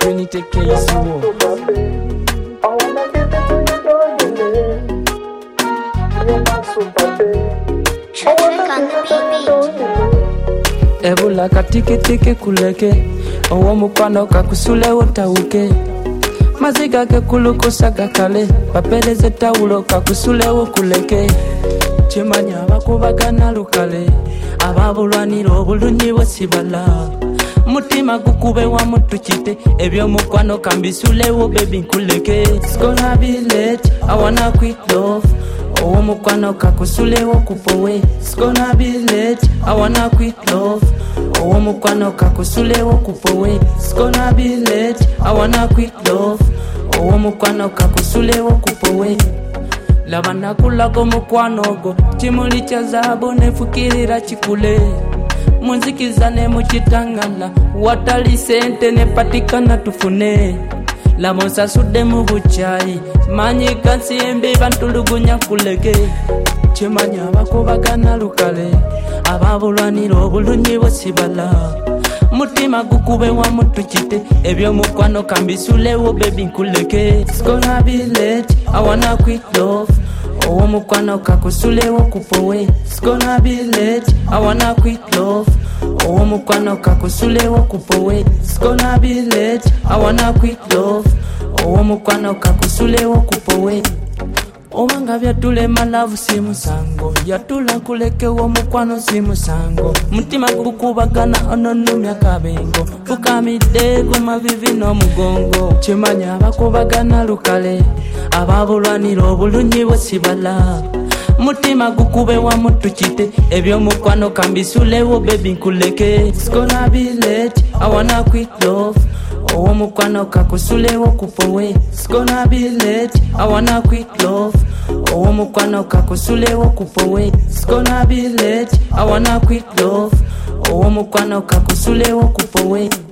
Trinity KCO. Ebula katike kuleke owo mukwano kakusule wotawuke maziga ke kulukosa gakale bapeleze tawulo kakusule wokuleke chimanya bakubagana lukale ababulwanira obulunyi bwesibala mutima gukube wa mutukite ebyo mukwano kambisule wo baby nkuleke. It's gonna be late, I wanna quit love owo mukwano kakusule wokupowe. It's gonna be late, I wanna quit love owo mukwano kakusule wokupowe. It's gonna be late, I wanna quit love owo mukwano kakusule wokupowe. Labana kulago mukwano go chimuli cha zahabu nefukirira chikule munzikizane muchitangala watali sente nepatikana tufune lamosa sude mubuchai manyi kansi embi bantulugunya kuleke chimanya bakubagana lukale ababulwanira obulunyi bwesibala mutima gukube wa mutukite ebyo mukwano kambisule wo baby nkuleke. It's gonna be late, I wanna quit love owo mukwano kakusule wokupowe. It's gonna be late, I wanna quit love owo mukwano kakusule wokupowe. It's gonna be late, I wanna quit love owo mukwano kakusule wokupowe. Owanga byatule malavu si musango yatula kuleke wo mukwano si musango mutima gukubagana ononumya kabengo fukamide gumavivi no mugongo chimanya bakubagana lukale ababulwanira obulunyi bwesibala mutima gukube wa mutukite ebyo mukwano kambisule wo baby nkuleke. It's gonna be late, I wanna quit love owo mukwano kakusule wokupowe. It's gonna be late, I wanna quit love owo mukwano kakusule wokupowe. It's gonna be late, I wanna quit love owo mukwano kakusule wokupowe.